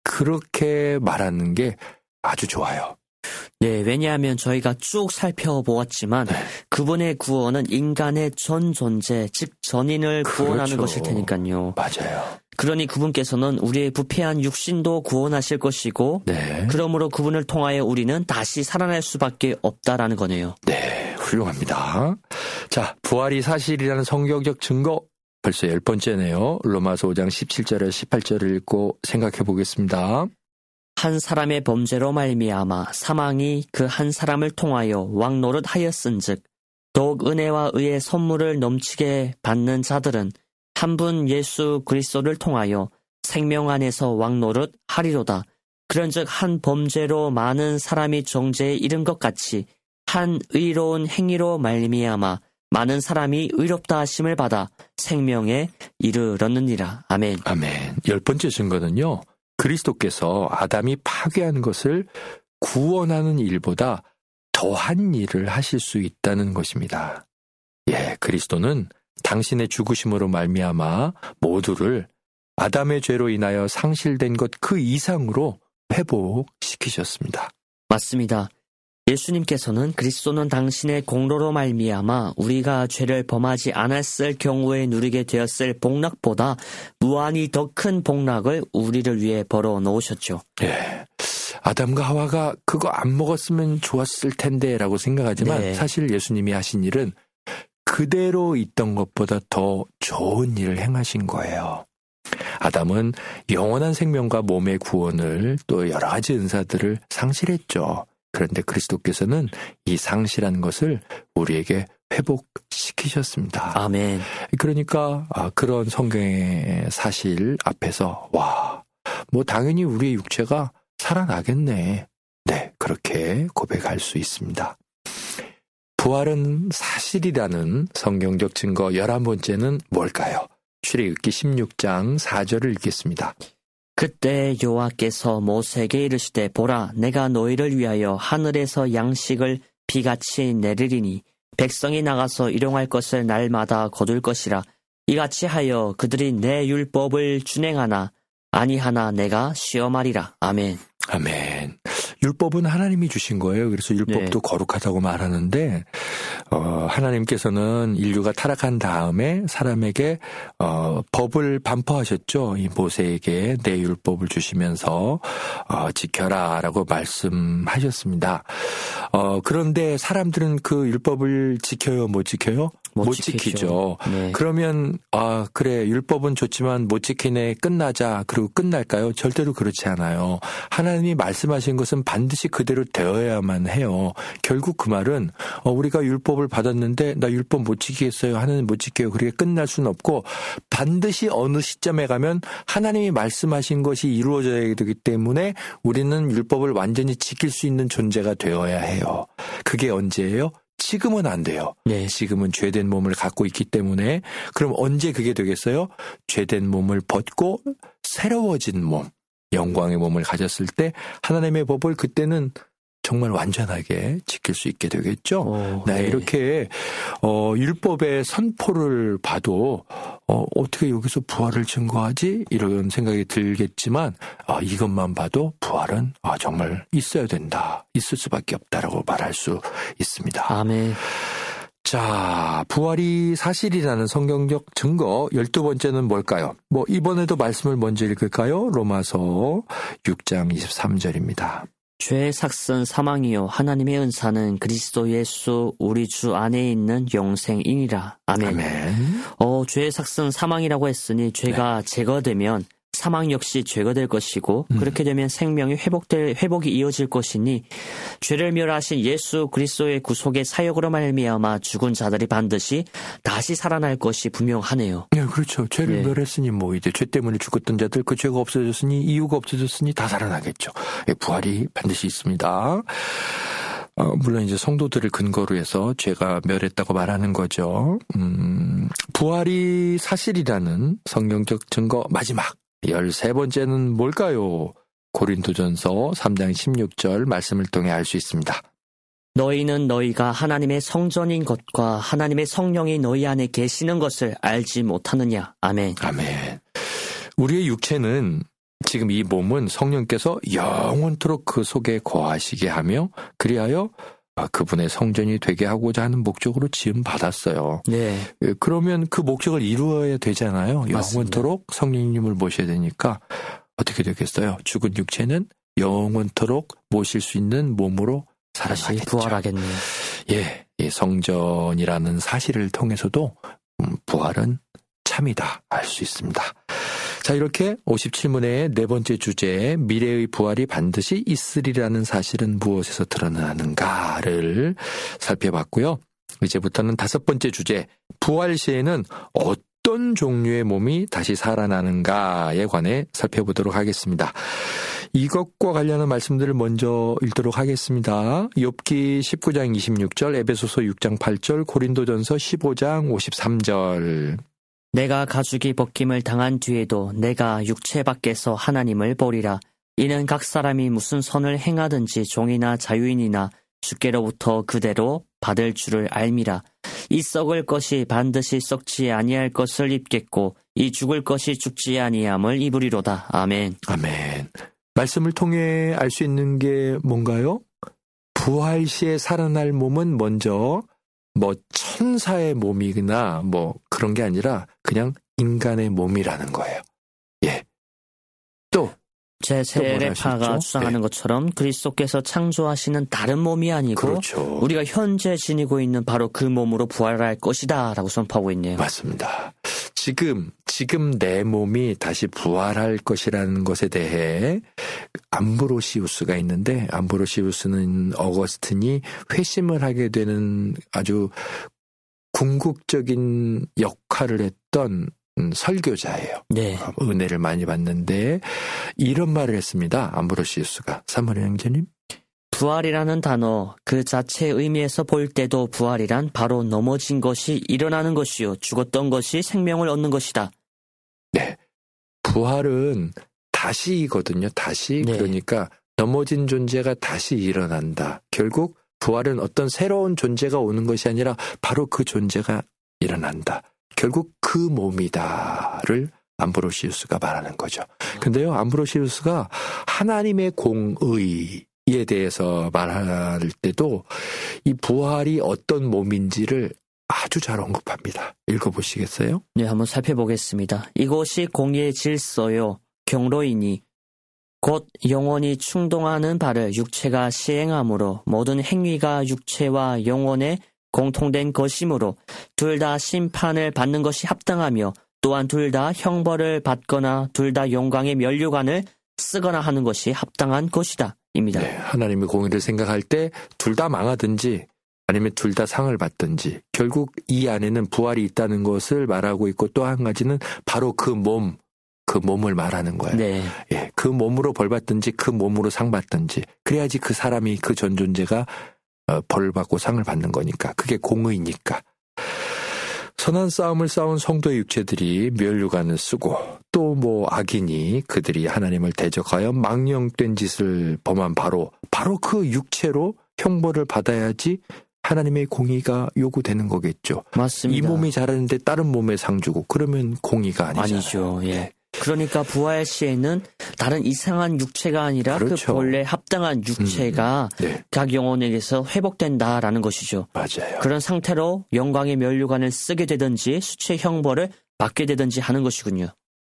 그렇게 말하는 게 아주 좋아요. 네, 왜냐하면 저희가 쭉 살펴보았지만 그분의 구원은 인간의 전 존재, 즉 전인을 구원하는 것일 테니까요. 맞아요. 그러니 그분께서는 우리의 부패한 육신도 구원하실 것이고 그러므로 그분을 통하여 우리는 다시 살아날 수밖에 없다라는 거네요. 네, 훌륭합니다. 자, 부활이 사실이라는 성경적 증거 벌써 10번째네요. 로마서 5장 17절에 18절을 읽고 생각해 보겠습니다. 한 사람의 범죄로 말미암아 사망이 그 한 사람을 통하여 왕노릇하였은즉 더욱 은혜와 의의 선물을 넘치게 받는 자들은 한 분 예수 그리스도를 통하여 생명 안에서 왕노릇 하리로다. 그런즉 한 범죄로 많은 사람이 정죄에 이른 것 같이 한 의로운 행위로 말미암아 많은 사람이 의롭다 하심을 받아 생명에 이르렀느니라. 아멘. 아멘. 10번째 증거는요. 그리스도께서 아담이 파괴한 것을 구원하는 일보다 더한 일을 하실 수 있다는 것입니다. 예, 그리스도는 당신의 죽으심으로 말미암아 모두를 아담의 죄로 인하여 상실된 것 그 이상으로 회복시키셨습니다. 맞습니다. 예수님께서는 그리스도는 당신의 공로로 말미암아 우리가 죄를 범하지 않았을 경우에 누리게 되었을 복락보다 무한히 더 큰 복락을 우리를 위해 벌어 놓으셨죠. 예. 아담과 하와가 그거 안 먹었으면 좋았을 텐데 라고 생각하지만 사실 예수님이 하신 일은 그대로 있던 것보다 더 좋은 일을 행하신 거예요. 아담은 영원한 생명과 몸의 구원을 또 여러 가지 은사들을 상실했죠. 그런데 그리스도께서는 이 상실한 것을 우리에게 회복시키셨습니다. 아멘. 그러니까 그런 성경의 사실 앞에서 뭐 당연히 우리의 육체가 살아나겠네. 네, 그렇게 고백할 수 있습니다. 부활은 사실이라는 성경적 증거 11번째는 뭘까요? 출애굽기 16장 4절을 읽겠습니다. 그때 여호와께서 모세에게 이르시되 보라 내가 너희를 위하여 하늘에서 양식을 비같이 내리리니 백성이 나가서 일용할 것을 날마다 거둘 것이라 이같이 하여 그들이 내 율법을 준행하나 아니하나 내가 시험하리라. 아멘. 아멘. 율법은 하나님이 주신 거예요. 그래서 율법도 거룩하다고 말하는데 하나님께서는 인류가 타락한 다음에 사람에게 법을 반포하셨죠. 이 모세에게 내 율법을 주시면서 지켜라라고 말씀하셨습니다. 그런데 사람들은 그 율법을 지켜요, 못 지켜요? 못 지키죠. 네. 그러면 그래 율법은 좋지만 못 지키네 끝나자 그리고 끝날까요? 절대로 그렇지 않아요. 하나님이 말씀하신 것은 반드시 그대로 되어야만 해요. 결국 그 말은 우리가 율법을 받았는데 나 율법 못 지키겠어요. 하나님 못 지켜요. 그렇게 끝날 수는 없고 반드시 어느 시점에 가면 하나님이 말씀하신 것이 이루어져야 되기 때문에 우리는 율법을 완전히 지킬 수 있는 존재가 되어야 해요. 그게 언제예요? 지금은 안 돼요. 네. 지금은 죄된 몸을 갖고 있기 때문에 그럼 언제 그게 되겠어요? 죄된 몸을 벗고 새로워진 몸, 영광의 몸을 가졌을 때 하나님의 법을 그때는 정말 완전하게 지킬 수 있게 되겠죠. 네, 이렇게 율법의 선포를 봐도 어떻게 여기서 부활을 증거하지? 이런 생각이 들겠지만 이것만 봐도 부활은 정말 있어야 된다. 있을 수밖에 없다라고 말할 수 있습니다. 아멘. 자, 부활이 사실이라는 성경적 증거 12번째는 뭘까요? 이번에도 말씀을 먼저 읽을까요? 로마서 6장 23절입니다. 죄의 삭은 사망이요 하나님의 은사는 그리스도 예수 우리 주 안에 있는 영생이니라. 아멘. 아멘. 죄의 삭은 사망이라고 했으니 죄가 제거되면 사망 역시 제거될 것이고 그렇게 되면 생명이 회복이 이어질 것이니 죄를 멸하신 예수 그리스도의 구속의 사역으로 말미암아 죽은 자들이 반드시 다시 살아날 것이 분명하네요. 네, 그렇죠. 죄를 멸했으니 이제 죄 때문에 죽었던 자들 그 죄가 없어졌으니 이유가 없어졌으니 다 살아나겠죠. 부활이 반드시 있습니다. 물론 이제 성도들을 근거로 해서 죄가 멸했다고 말하는 거죠. 부활이 사실이라는 성경적 증거 마지막 13번째는 뭘까요? 고린도전서 3장 16절 말씀을 통해 알 수 있습니다. 너희는 너희가 하나님의 성전인 것과 하나님의 성령이 너희 안에 계시는 것을 알지 못하느냐. 아멘. 아멘. 우리의 육체는 지금 이 몸은 성령께서 영원토록 그 속에 거하시게 하며 그리하여 그분의 성전이 되게 하고자 하는 목적으로 지음 받았어요. 네. 그러면 그 목적을 이루어야 되잖아요. 맞습니다. 영원토록 성령님을 모셔야 되니까 어떻게 되겠어요? 죽은 육체는 영원토록 모실 수 있는 몸으로 다시 살아나겠죠. 부활하겠네요. 예, 이 성전이라는 사실을 통해서도 부활은 참이다 알 수 있습니다. 자, 이렇게 57문의 네 번째 주제, 미래의 부활이 반드시 있으리라는 사실은 무엇에서 드러나는가를 살펴봤고요. 이제부터는 다섯 번째 주제, 부활 시에는 어떤 종류의 몸이 다시 살아나는가에 관해 살펴보도록 하겠습니다. 이것과 관련한 말씀들을 먼저 읽도록 하겠습니다. 욥기 19장 26절, 에베소서 6장 8절, 고린도전서 15장 53절. 내가 가죽이 벗김을 당한 뒤에도 내가 육체 밖에서 하나님을 보리라. 이는 각 사람이 무슨 선을 행하든지 종이나 자유인이나 주께로부터 그대로 받을 줄을 알미라. 이 썩을 것이 반드시 썩지 아니할 것을 입겠고 이 죽을 것이 죽지 아니함을 입으리로다. 아멘. 아멘. 말씀을 통해 알 수 있는 게 뭔가요? 부활 시에 살아날 몸은 먼저 천사의 몸이나 그런 게 아니라 그냥 인간의 몸이라는 거예요. 예. 또 제3례파가 주장하는 것처럼 그리스도께서 창조하시는 다른 몸이 아니고 그렇죠. 우리가 현재 지니고 있는 바로 그 몸으로 부활할 것이다 라고 선포하고 있네요. 맞습니다. 지금 내 몸이 다시 부활할 것이라는 것에 대해 암브로시우스가 있는데, 암브로시우스는 어거스틴이 회심을 하게 되는 아주 궁극적인 역할을 했던 설교자예요. 네. 은혜를 많이 받는데 이런 말을 했습니다. 암브로시우스가. 사무엘 형제님. 부활이라는 단어 그 자체의 의미에서 볼 때도 부활이란 바로 넘어진 것이 일어나는 것이요 죽었던 것이 생명을 얻는 것이다. 네. 부활은 다시거든요. 다시. 네. 그러니까 넘어진 존재가 다시 일어난다. 결국 부활은 어떤 새로운 존재가 오는 것이 아니라 바로 그 존재가 일어난다. 결국 그 몸이다를 암브로시우스가 말하는 거죠. 근데요, 암브로시우스가 하나님의 공의에 대해서 말할 때도 이 부활이 어떤 몸인지를 아주 잘 언급합니다. 읽어보시겠어요? 네, 한번 살펴보겠습니다. 이것이 공의의 질서요 경로이니 곧 영혼이 충동하는 바를 육체가 시행하므로 모든 행위가 육체와 영혼의 공통된 것이므로 둘 다 심판을 받는 것이 합당하며 또한 둘 다 형벌을 받거나 둘 다 영광의 면류관을 쓰거나 하는 것이 합당한 것이다. 입니다. 네, 하나님의 공의를 생각할 때 둘 다 망하든지 아니면 둘 다 상을 받든지 결국 이 안에는 부활이 있다는 것을 말하고 있고 또 한 가지는 바로 그 몸을 말하는 거예요. 네. 예, 그 몸으로 벌 받든지 그 몸으로 상 받든지 그래야지 그 사람이 그 전 존재가 벌을 받고 상을 받는 거니까 그게 공의니까. 선한 싸움을 싸운 성도의 육체들이 면류관을 쓰고 또 악인이 그들이 하나님을 대적하여 망령된 짓을 범한 바로 그 육체로 형벌을 받아야지 하나님의 공의가 요구되는 거겠죠. 맞습니다. 이 몸이 자라는데 다른 몸에 상 주고 그러면 공의가 아니잖아요. 아니죠. 예. 그러니까 부활 시에는 다른 이상한 육체가 아니라 그렇죠. 그 본래 합당한 육체가 네. 각 영혼에게서 회복된다라는 것이죠. 맞아요. 그런 상태로 영광의 면류관을 쓰게 되든지 수치의 형벌을 받게 되든지 하는 것이군요.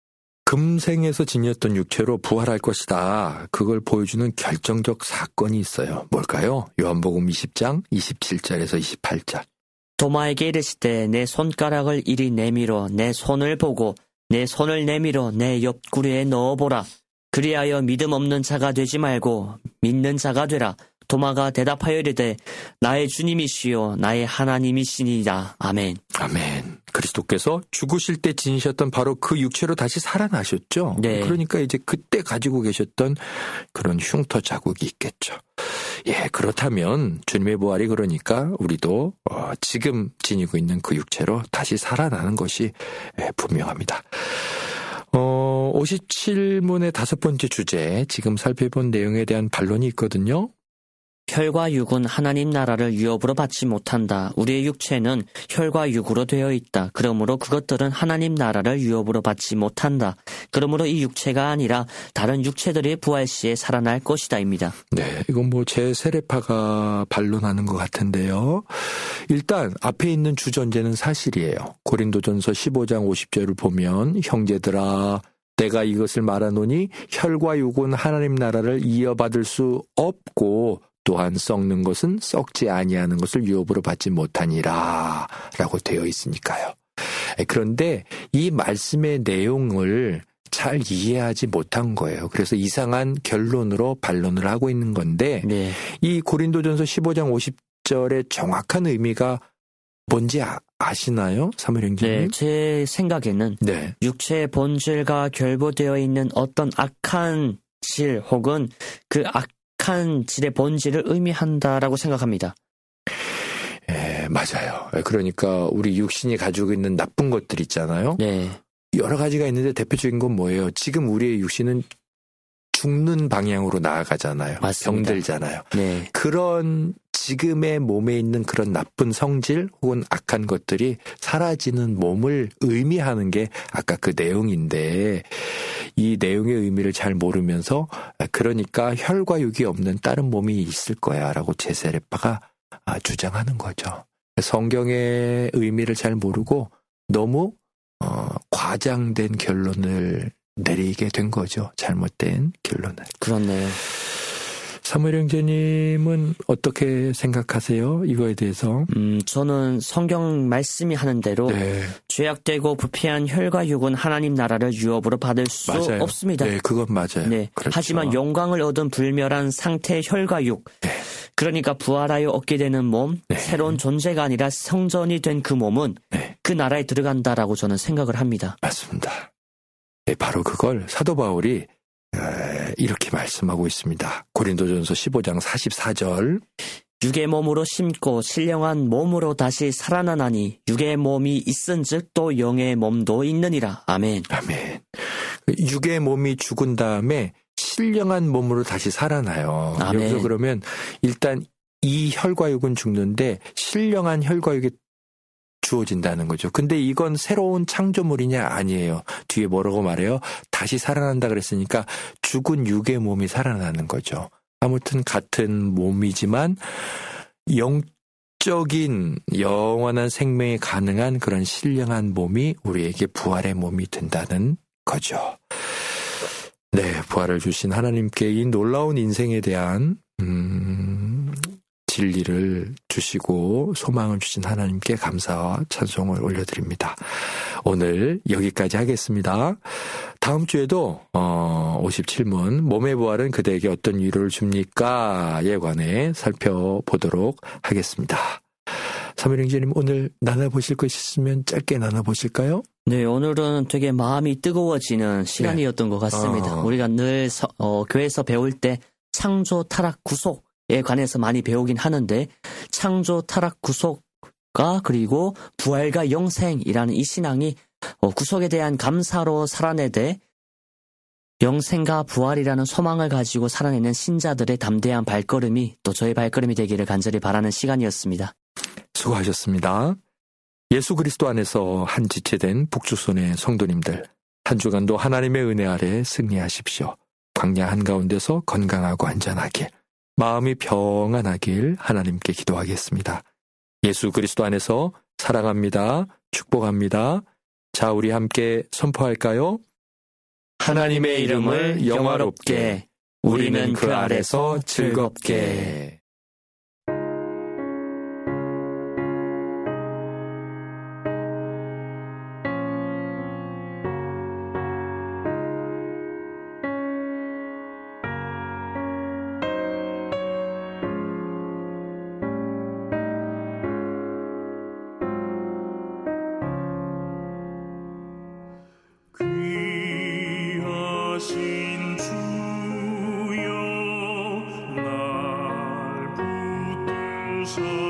금생에서 지녔던 육체로 부활할 것이다. 그걸 보여주는 결정적 사건이 있어요. 뭘까요? 요한복음 20장 27절에서 28절. 도마에게 이르시되 내 손가락을 이리 내밀어 내 손을 보고 내 손을 내밀어 내 옆구리에 넣어보라. 그리하여 믿음 없는 자가 되지 말고 믿는 자가 되라. 도마가 대답하여 이르되 나의 주님이시요 나의 하나님이시니이다. 아멘. 아멘. 그리스도께서 죽으실 때 지니셨던 바로 그 육체로 다시 살아나셨죠. 네. 그러니까 이제 그때 가지고 계셨던 그런 흉터 자국이 있겠죠. 예, 그렇다면 주님의 부활이 그러니까 우리도 지금 지니고 있는 그 육체로 다시 살아나는 것이 분명합니다. 57문의 다섯 번째 주제, 지금 살펴본 내용에 대한 반론이 있거든요. 혈과 육은 하나님 나라를 유업으로 받지 못한다. 우리의 육체는 혈과 육으로 되어 있다. 그러므로 그것들은 하나님 나라를 유업으로 받지 못한다. 그러므로 이 육체가 아니라 다른 육체들이 부활 시에 살아날 것이다입니다. 네, 이건 뭐 제 세례파가 반론하는 것 같은데요. 일단 앞에 있는 주전제는 사실이에요. 고린도전서 15장 50절을 보면 형제들아 내가 이것을 말하노니 혈과 육은 하나님 나라를 이어받을 수 없고 또한 썩는 것은 썩지 아니하는 것을 유업으로 받지 못하니라 라고 되어 있으니까요. 그런데 이 말씀의 내용을 잘 이해하지 못한 거예요. 그래서 이상한 결론으로 반론을 하고 있는 건데 네. 이 고린도전서 15장 50절의 정확한 의미가 뭔지 아시나요? 사무엘 형제님? 네, 제 생각에는 네. 육체의 본질과 결부되어 있는 어떤 악한 질 혹은 그 악한 질의 본질을 의미한다라고 생각합니다. 예, 맞아요. 그러니까 우리 육신이 가지고 있는 나쁜 것들 있잖아요. 네. 여러 가지가 있는데 대표적인 건 뭐예요? 지금 우리의 육신은 죽는 방향으로 나아가잖아요. 맞습니다. 병들잖아요. 네. 그런 지금의 몸에 있는 그런 나쁜 성질 혹은 악한 것들이 사라지는 몸을 의미하는 게 아까 그 내용인데 이 내용의 의미를 잘 모르면서 그러니까 혈과 육이 없는 다른 몸이 있을 거야 라고 제세례파가 주장하는 거죠. 성경의 의미를 잘 모르고 너무 과장된 결론을 내리게 된 거죠. 잘못된 결론을. 그렇네요. 사무엘 형제님은 어떻게 생각하세요? 이거에 대해서? 저는 성경 말씀이 하는 대로 네. 죄악되고 부패한 혈과 육은 하나님 나라를 유업으로 받을 수 맞아요. 없습니다. 네, 그건 맞아요. 네. 그렇죠. 하지만 영광을 얻은 불멸한 상태의 혈과 육, 네. 그러니까 부활하여 얻게 되는 몸, 네. 새로운 존재가 아니라 성전이 된 그 몸은 네. 그 나라에 들어간다라고 저는 생각을 합니다. 맞습니다. 네, 바로 그걸 사도 바울이 이렇게 말씀하고 있습니다. 고린도전서 15장 44절. 육의 몸으로 심고 신령한 몸으로 다시 살아나나니 육의 몸이 있은즉 또 영의 몸도 있느니라. 아멘. 아멘. 육의 몸이 죽은 다음에 신령한 몸으로 다시 살아나요. 아멘. 여기서 그러면 일단 이 혈과 육은 죽는데 신령한 혈과 육이 주어진다는 거죠. 근데 이건 새로운 창조물이냐? 아니에요. 뒤에 뭐라고 말해요? 다시 살아난다 그랬으니까 죽은 육의 몸이 살아나는 거죠. 아무튼 같은 몸이지만 영적인 영원한 생명이 가능한 그런 신령한 몸이 우리에게 부활의 몸이 된다는 거죠. 네, 부활을 주신 하나님께 이 놀라운 인생에 대한 진리를 주시고 소망을 주신 하나님께 감사와 찬송을 올려드립니다. 오늘 여기까지 하겠습니다. 다음 주에도 57문 몸의 부활은 그대에게 어떤 위로를 줍니까?에 관해 살펴보도록 하겠습니다. 사무엘 형제님 오늘 나눠보실 것 있으면 짧게 나눠보실까요? 네, 오늘은 되게 마음이 뜨거워지는 시간이었던 것 같습니다. 우리가 늘 교회에서 배울 때 창조, 타락, 구속에 관해서 많이 배우긴 하는데 창조, 타락, 구속과 그리고 부활과 영생이라는 이 신앙이 구속에 대한 감사로 살아내되 영생과 부활이라는 소망을 가지고 살아내는 신자들의 담대한 발걸음이 또 저의 발걸음이 되기를 간절히 바라는 시간이었습니다. 수고하셨습니다. 예수 그리스도 안에서 한 지체된 북주손의 성도님들, 한 주간도 하나님의 은혜 아래 승리하십시오. 광야 한가운데서 건강하고 안전하길, 마음이 평안하길 하나님께 기도하겠습니다. 예수 그리스도 안에서 사랑합니다. 축복합니다. 자, 우리 함께 선포할까요? 하나님의 이름을 영화롭게, 우리는 그 아래서 즐겁게. 귀하신 주여 날 붙드사